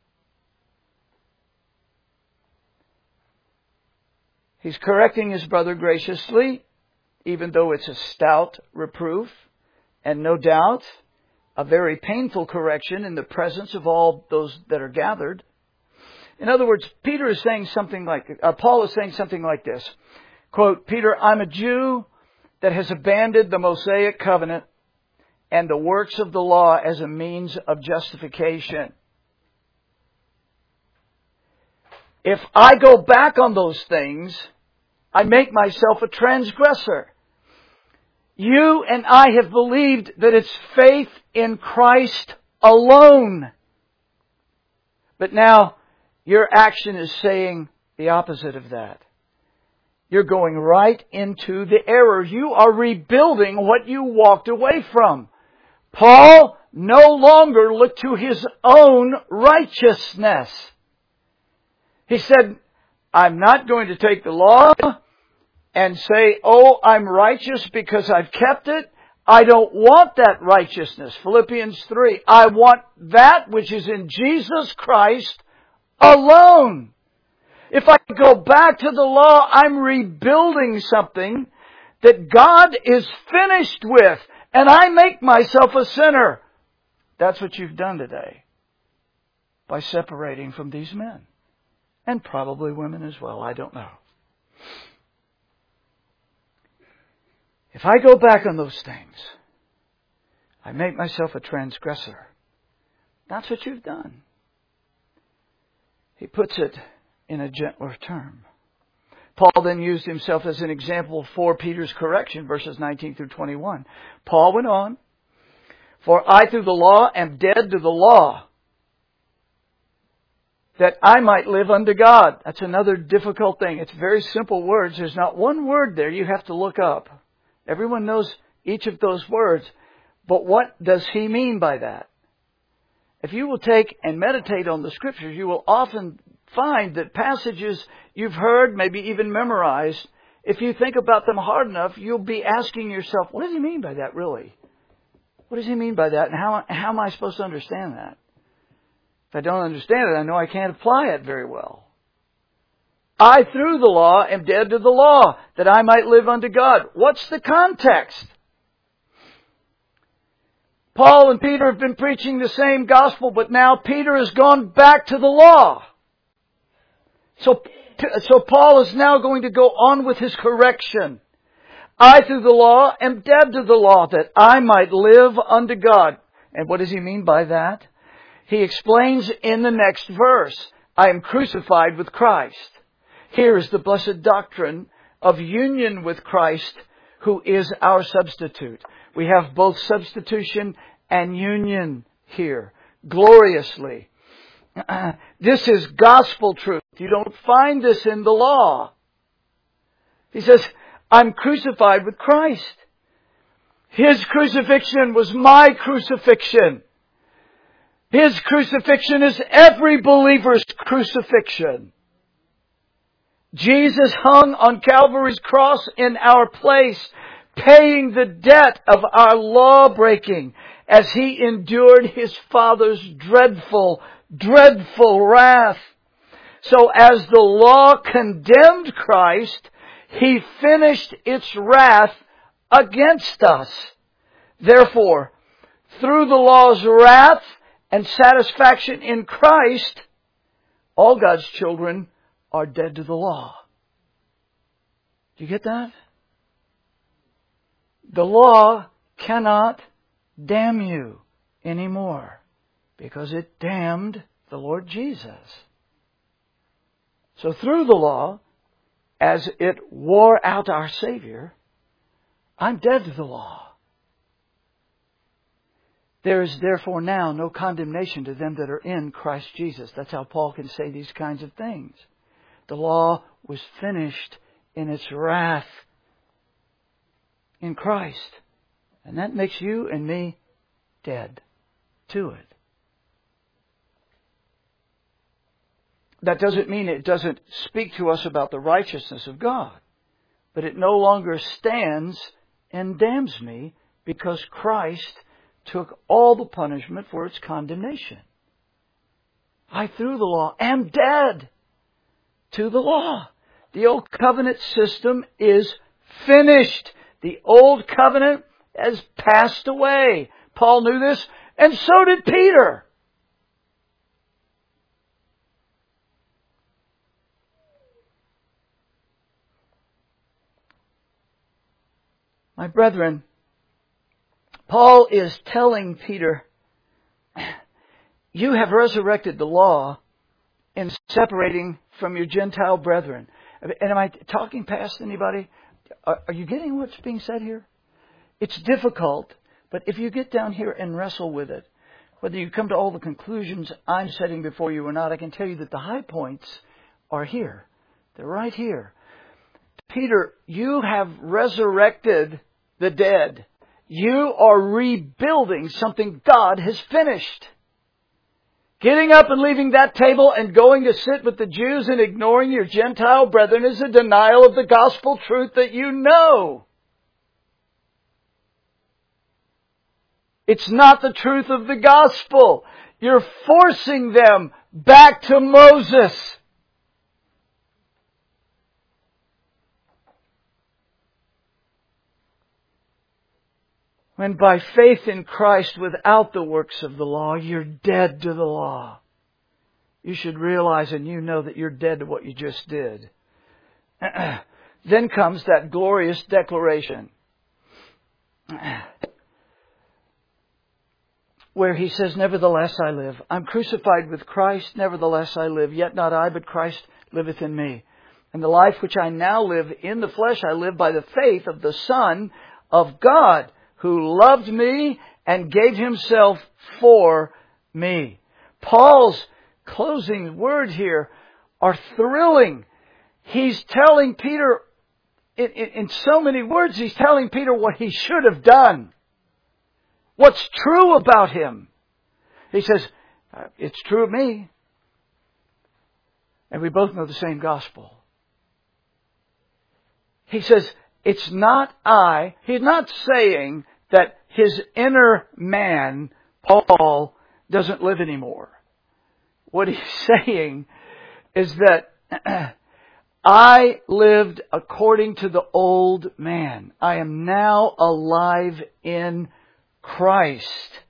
He's correcting his brother graciously, even though it's a stout reproof, and no doubt a very painful correction in the presence of all those that are gathered. In other words, Peter is saying something like, uh, Paul is saying something like this. Quote, Peter, I'm a Jew that has abandoned the Mosaic covenant and the works of the law as a means of justification. If I go back on those things, I make myself a transgressor. You and I have believed that it's faith in Christ alone. But now, your action is saying the opposite of that. You're going right into the error. You are rebuilding what you walked away from. Paul no longer looked to his own righteousness. He said, I'm not going to take the law and say, oh, I'm righteous because I've kept it. I don't want that righteousness. Philippians three. I want that which is in Jesus Christ alone. If I go back to the law, I'm rebuilding something that God is finished with, and I make myself a sinner. That's what you've done today by separating from these men. And probably women as well. I don't know. If I go back on those things, I make myself a transgressor. That's what you've done. He puts it in a gentler term. Paul then used himself as an example for Peter's correction, verses nineteen through twenty-one. Paul went on, for I through the law am dead to the law, that I might live unto God. That's another difficult thing. It's very simple words. There's not one word there you have to look up. Everyone knows each of those words. But what does he mean by that? If you will take and meditate on the Scriptures, you will often find that passages you've heard, maybe even memorized, if you think about them hard enough, you'll be asking yourself, what does he mean by that really? What does he mean by that? And how, how am I supposed to understand that? If I don't understand it, I know I can't apply it very well. I, through the law, am dead to the law, that I might live unto God. What's the context? Paul and Peter have been preaching the same gospel, but now Peter has gone back to the law. So, so Paul is now going to go on with his correction. I, through the law, am dead to the law, that I might live unto God. And what does he mean by that? He explains in the next verse, I am crucified with Christ. Here is the blessed doctrine of union with Christ, who is our substitute. We have both substitution and union here, gloriously. This is gospel truth. You don't find this in the law. He says, I'm crucified with Christ. His crucifixion was my crucifixion. His crucifixion is every believer's crucifixion. Jesus hung on Calvary's cross in our place, paying the debt of our law-breaking as He endured His Father's dreadful, dreadful wrath. So as the law condemned Christ, He finished its wrath against us. Therefore, through the law's wrath and satisfaction in Christ, all God's children are dead to the law. Do you get that? The law cannot damn you anymore because it damned the Lord Jesus. So through the law, as it wore out our Savior, I'm dead to the law. There is therefore now no condemnation to them that are in Christ Jesus. That's how Paul can say these kinds of things. The law was finished in its wrath in Christ. And that makes you and me dead to it. That doesn't mean it doesn't speak to us about the righteousness of God. But it no longer stands and damns me because Christ took all the punishment for its condemnation. I, through the law, am dead to the law. The old covenant system is finished. The old covenant has passed away. Paul knew this, and so did Peter. My brethren, Paul is telling Peter, you have resurrected the law in separating from your Gentile brethren. And am I talking past anybody? Are, are you getting what's being said here? It's difficult, but if you get down here and wrestle with it, whether you come to all the conclusions I'm setting before you or not, I can tell you that the high points are here. They're right here. Peter, you have resurrected the dead. You are rebuilding something God has finished. Getting up and leaving that table and going to sit with the Jews and ignoring your Gentile brethren is a denial of the gospel truth that you know. It's not the truth of the gospel. You're forcing them back to Moses. When by faith in Christ without the works of the law, you're dead to the law. You should realize and you know that you're dead to what you just did. Then comes that glorious declaration where he says, nevertheless I live. I'm crucified with Christ, nevertheless I live. Yet not I, but Christ liveth in me. And the life which I now live in the flesh, I live by the faith of the Son of God, who loved me and gave Himself for me. Paul's closing words here are thrilling. He's telling Peter, in, in, in so many words, he's telling Peter what he should have done. What's true about him. He says, it's true of me. And we both know the same gospel. He says, it's not I. He's not saying that his inner man, Paul, doesn't live anymore. What he's saying is that I lived according to the old man. I am now alive in Christ.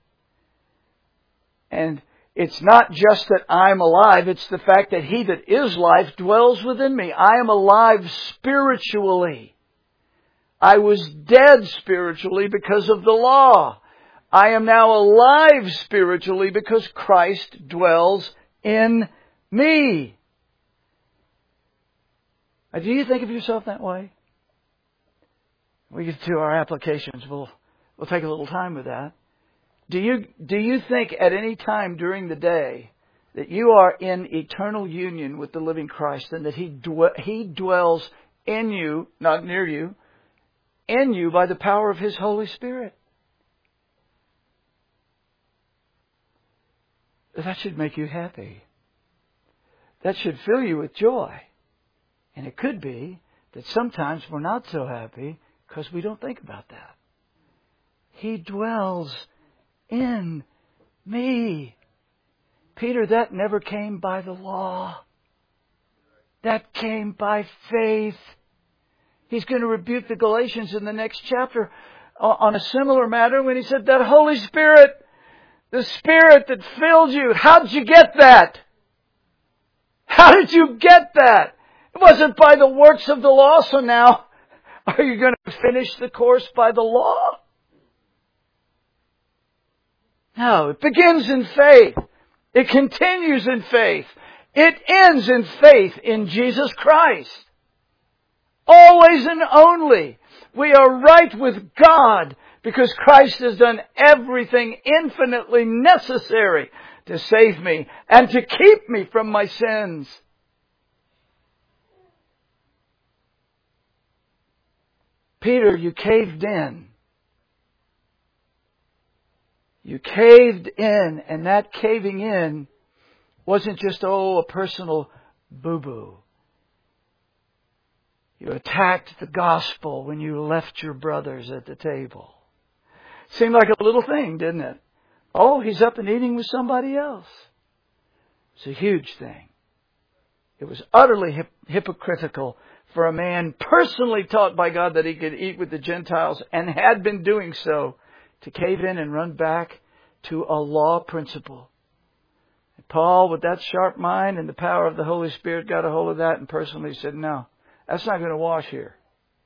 And it's not just that I'm alive, it's the fact that He that is life dwells within me. I am alive spiritually. I was dead spiritually because of the law. I am now alive spiritually because Christ dwells in me. Now, do you think of yourself that way? We get to our applications. We'll, we'll take a little time with that. Do you, do you think at any time during the day that you are in eternal union with the living Christ and that He, dwe- he dwells in you, not near you, in you by the power of His Holy Spirit? That should make you happy. That should fill you with joy. And it could be that sometimes we're not so happy because we don't think about that. He dwells in me. Peter, that never came by the law. That came by faith. He's going to rebuke the Galatians in the next chapter on a similar matter when he said that Holy Spirit, the Spirit that filled you, how did you get that? How did you get that? It wasn't by the works of the law, so now are you going to finish the course by the law? No, it begins in faith. It continues in faith. It ends in faith in Jesus Christ. Always and only. We are right with God because Christ has done everything infinitely necessary to save me and to keep me from my sins. Peter, you caved in. You caved in, and that caving in wasn't just, oh, a personal boo-boo. You attacked the gospel when you left your brothers at the table. Seemed like a little thing, didn't it? Oh, he's up and eating with somebody else. It's a huge thing. It was utterly hip- hypocritical for a man personally taught by God that he could eat with the Gentiles and had been doing so to cave in and run back to a law principle. And Paul, with that sharp mind and the power of the Holy Spirit, got a hold of that and personally said, no, that's not going to wash here.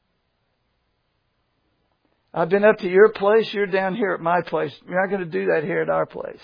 I've been up to your place, you're down here at my place. You're not going to do that here at our place.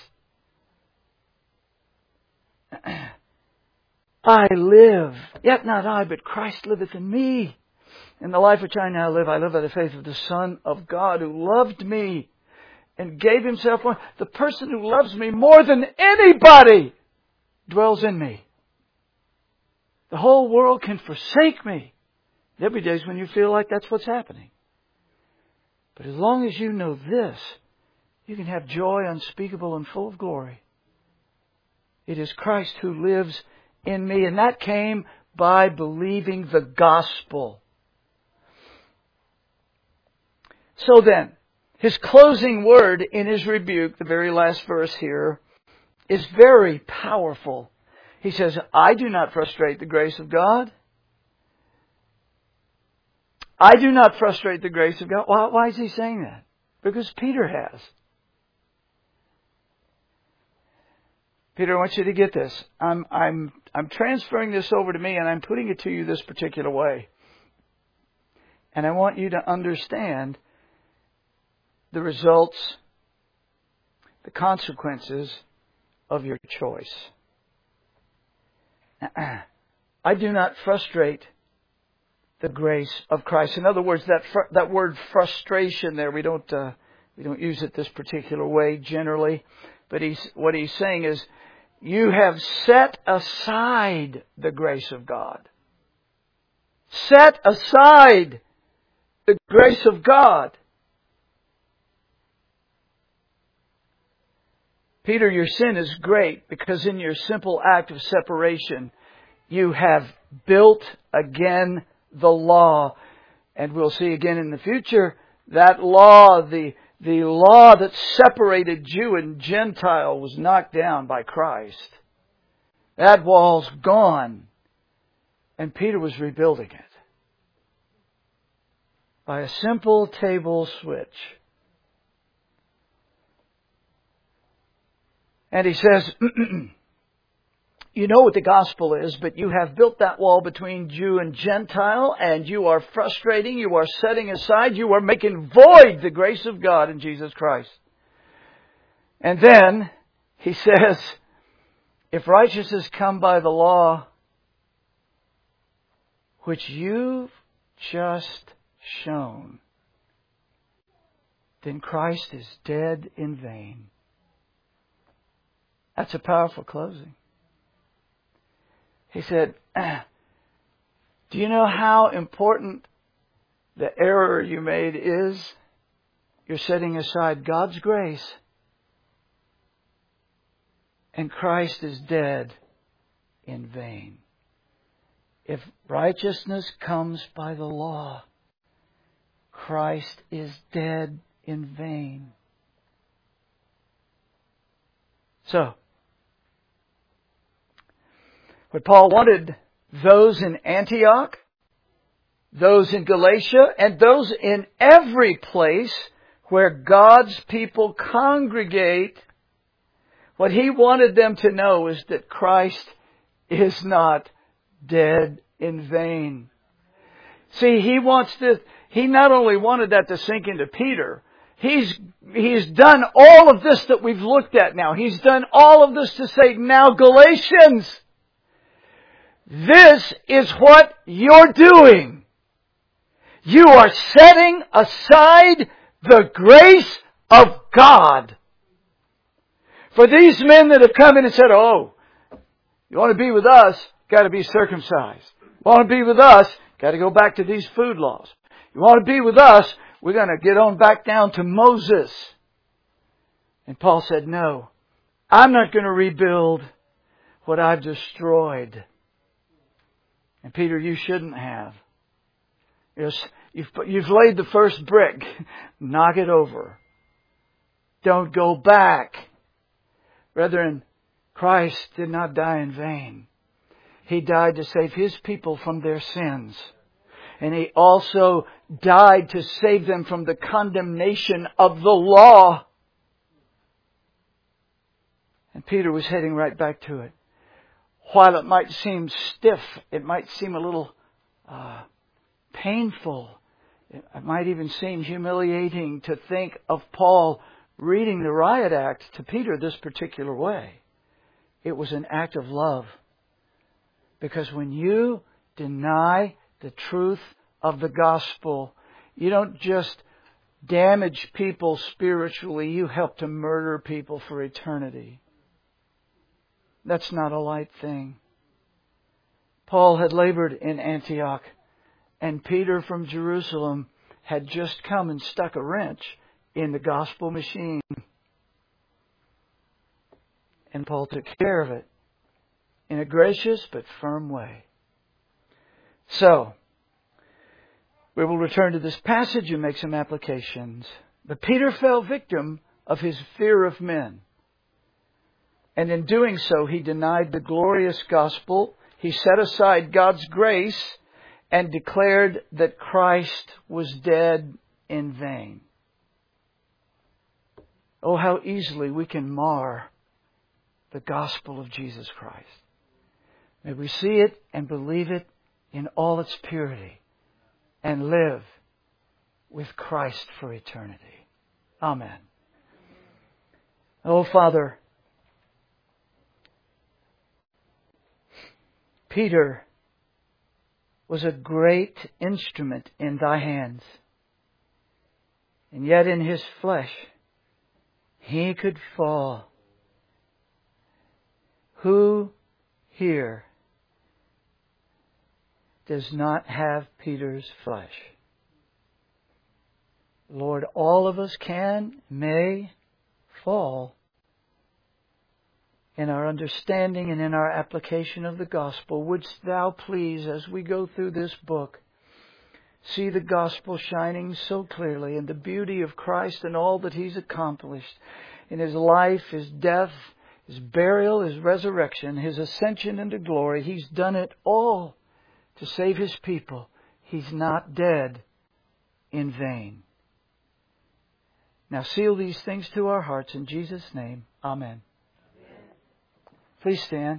I live, yet not I, but Christ liveth in me. In the life which I now live, I live by the faith of the Son of God who loved me and gave Himself for me. The person who loves me more than anybody dwells in me. The whole world can forsake me. There'll be days when you feel like that's what's happening. But as long as you know this, you can have joy unspeakable and full of glory. It is Christ who lives in me. And that came by believing the gospel. So then, his closing word in his rebuke, the very last verse here, is very powerful. He says, I do not frustrate the grace of God. I do not frustrate the grace of God. Why, why is he saying that? Because Peter has. Peter, I want you to get this. I'm, I'm, I'm transferring this over to me and I'm putting it to you this particular way. And I want you to understand the results, the consequences of your choice. I do not frustrate the grace of Christ. In other words, that fr- that word frustration there, we don't uh, we don't use it this particular way generally, but he's what he's saying is, you have set aside the grace of God. Set aside the grace of God. Peter, your sin is great because in your simple act of separation, you have built again the law. And we'll see again in the future, that law, the, the law that separated Jew and Gentile was knocked down by Christ. That wall's gone. And Peter was rebuilding it by a simple table switch. And he says, you know what the gospel is, but you have built that wall between Jew and Gentile, and you are frustrating, you are setting aside, you are making void the grace of God in Jesus Christ. And then he says, if righteousness come by the law, which you've just shown, then Christ is dead in vain. That's a powerful closing. He said, do you know how important the error you made is? You're setting aside God's grace, and Christ is dead in vain. If righteousness comes by the law, Christ is dead in vain. So, what Paul wanted those in Antioch, those in Galatia, and those in every place where God's people congregate, what he wanted them to know is that Christ is not dead in vain. See, he wants this, he not only wanted that to sink into Peter, he's, he's done all of this that we've looked at now. He's done all of this to say, now Galatians, this is what you're doing. You are setting aside the grace of God. For these men that have come in and said, oh, you want to be with us, got to be circumcised. You want to be with us, got to go back to these food laws. You want to be with us, we're going to get on back down to Moses. And Paul said, no, I'm not going to rebuild what I've destroyed. And Peter, you shouldn't have. You've, you've laid the first brick. Knock it over. Don't go back. Brethren, Christ did not die in vain. He died to save His people from their sins. And He also died to save them from the condemnation of the law. And Peter was heading right back to it. While it might seem stiff, it might seem a little uh, painful. It might even seem humiliating to think of Paul reading the riot act to Peter this particular way. It was an act of love. Because when you deny the truth of the gospel, you don't just damage people spiritually, you help to murder people for eternity. That's not a light thing. Paul had labored in Antioch, and Peter from Jerusalem had just come and stuck a wrench in the gospel machine. And Paul took care of it. in a gracious but firm way. So, we will return to this passage and make some applications. But Peter fell victim of his fear of men. And in doing so, he denied the glorious gospel. He set aside God's grace and declared that Christ was dead in vain. Oh, how easily we can mar the gospel of Jesus Christ. May we see it and believe it in all its purity and live with Christ for eternity. Amen. Oh, Father, Peter was a great instrument in Thy hands. And yet in his flesh, he could fall. Who here does not have Peter's flesh? Lord, all of us can, may fall in our understanding and in our application of the gospel. Wouldst Thou please, as we go through this book, see the gospel shining so clearly and the beauty of Christ and all that He's accomplished in His life, His death, His burial, His resurrection, His ascension into glory. He's done it all to save His people. He's not dead in vain. Now seal these things to our hearts in Jesus' name. Amen. Please stand.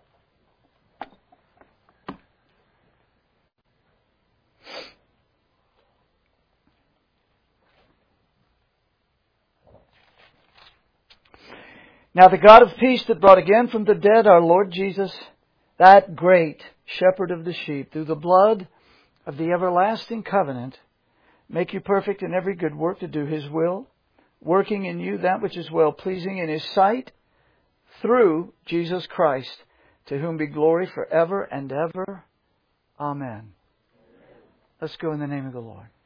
Now the God of peace that brought again from the dead our Lord Jesus, that great shepherd of the sheep, through the blood of the everlasting covenant, make you perfect in every good work to do His will, working in you that which is well-pleasing in His sight, through Jesus Christ, to whom be glory forever and ever. Amen. Let's go in the name of the Lord.